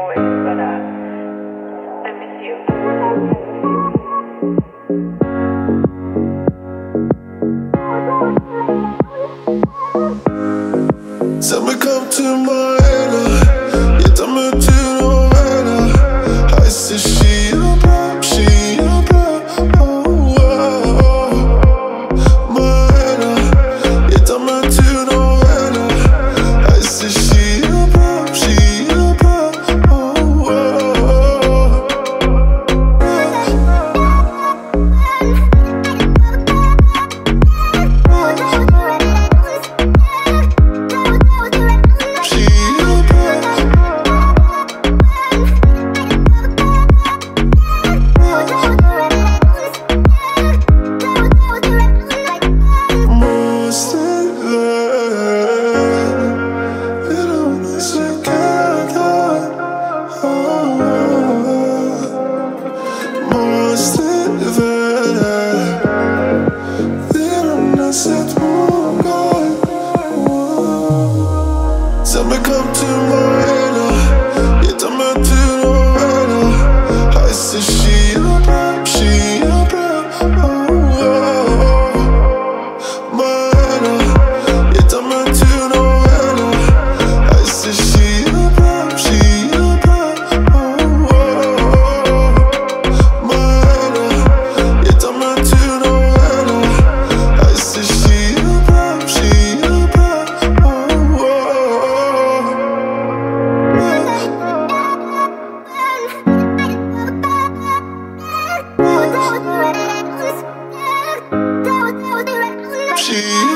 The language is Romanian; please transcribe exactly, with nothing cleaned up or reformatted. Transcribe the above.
voice, but uh, I miss you. Sag mir, komm zu meiner, jeder mit dir nur einer. Heißt es Shia Bra, Shia Bra, oh, oh, oh. Meiner, jeder mit dir nur einer. Heißt es Shia Bra, Shia Bra, oh, oh, oh. Sag mir, komm zu meiner, jeder mit dir nur einer. Heißt es Shia Bra, Shia Bra, oh, oh, oh. Meiner, jeder mit dir nur einer. Heißt es Shia Bra, Shia Bra, oh, oh, oh. Meiner, jeder mit dir nur einer. Heißt es Shia Bra, Shia Bra, oh, oh, oh. She